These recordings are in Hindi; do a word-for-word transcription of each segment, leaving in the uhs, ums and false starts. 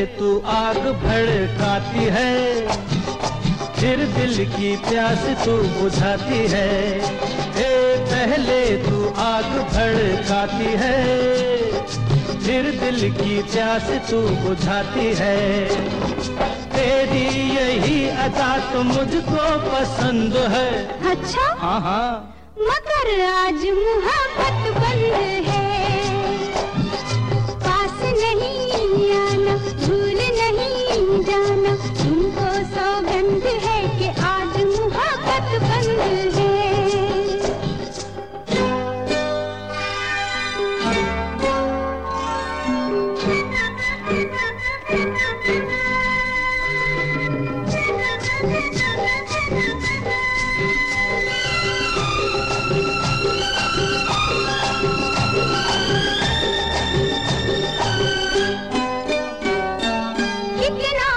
तू आग भड़काती है, फिर दिल की प्यास तू बुझाती है। ए पहले तू आग भड़काती है, फिर दिल की प्यास तू बुझाती है। तेरी यही अदा तो मुझको पसंद है। अच्छा? हाँ हाँ। मगर आज मोहब्बत बंद है, पास नहीं आना, भूल नहीं जाना, तुमको सौगंध है कि आज मोहब्बत बंद है। कितना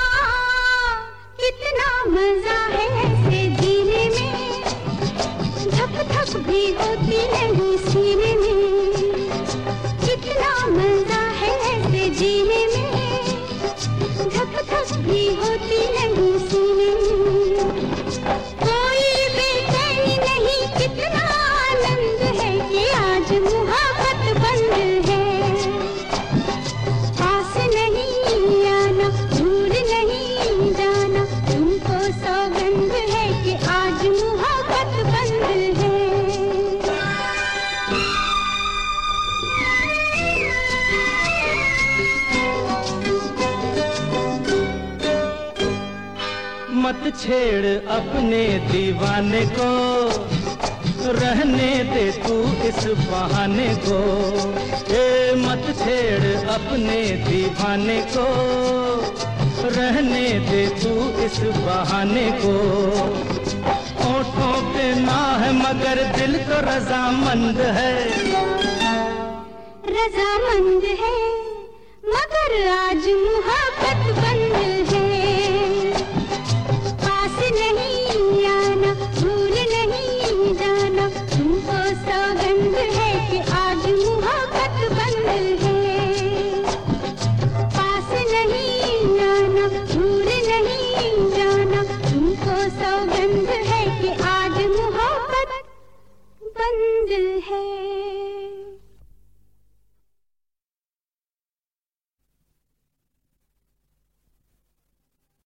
कितना मजा है ऐसे जीने में, धक धक भी होती नहीं सीने में। कितना मजा है ऐसे जीने में, धक धक भी होती नहीं सीने में। कोई बेचैनी नहीं, कितना आनंद है कि आज मोहब्बत बंद है। पास नहीं आना, भूल नहीं जाना, तुमको सौगंध है कि आज मोहब्बत बंद है। मत छेड़ अपने दीवाने को, रहने दे तू इस बहाने को। ए मत छेड़ अपने दीवाने को, रहने दे तू इस बहाने को। होठों पे ना है मगर दिल तो रजामंद है। रजामंद है मगर आज मोहब्बत बंद है। पास नहीं आना, भूल नहीं जाना, तुमको सौगंध है कि आज मोहब्बत बंद है। पास नहीं आना, भूल नहीं जाना, तुमको सौगंध है कि आज मोहब्बत बंद है।